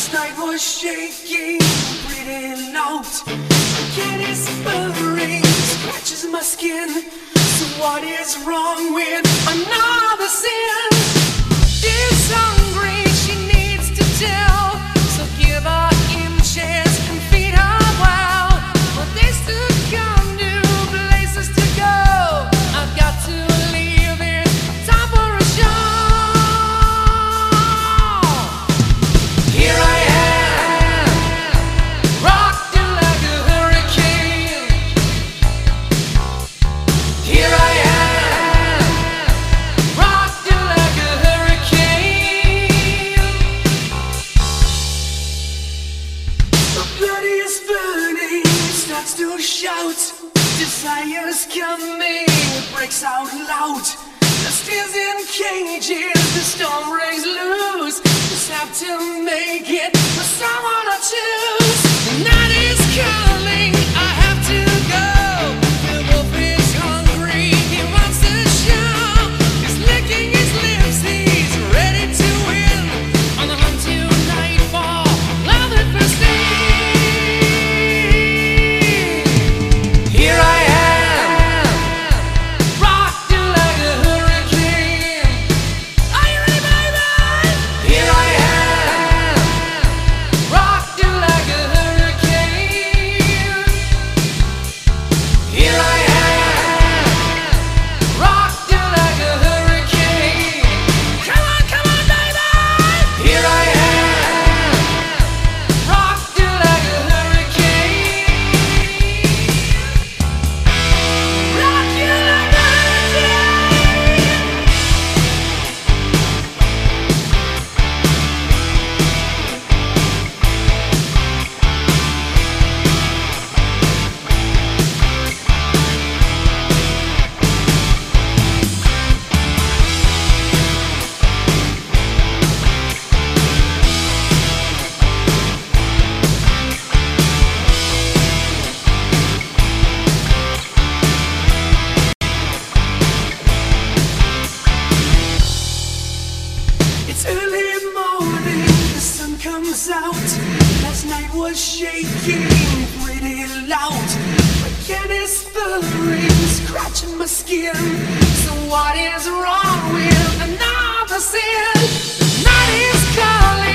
Last night was shaking, breathing out. Again it's burning, scratches my skin. So what is wrong with another sin? She's hungry, she needs to tell. So give her inches and feed her well. But they still come new places to go. I've got to leave it, time for a show. Here I am, rocking like a hurricane. Here I am, rocking like a hurricane. The blood is burning, it starts to shout. Desire's coming, it breaks out loud. The steel's in cages, the storm breaks loose. Just have to make it for someone to choose. The night is calling, I have to go. The wolf is hungry, he wants to show. He's licking his lips, he's ready to win. On the hunt to nightfall, love at first sight. Here I am, rocking like a hurricane. Are you ready, baby? Here I am, rocking like a hurricane. Here I am, rocking like a hurricane. Come on, baby. Here I am, rocking like a hurricane. Rock you like a hurricane. It's early morning, the sun comes out. Last night was shaking, pretty loud. Again it's burning, scratching my skin. So what is wrong with another sin? The night is calling.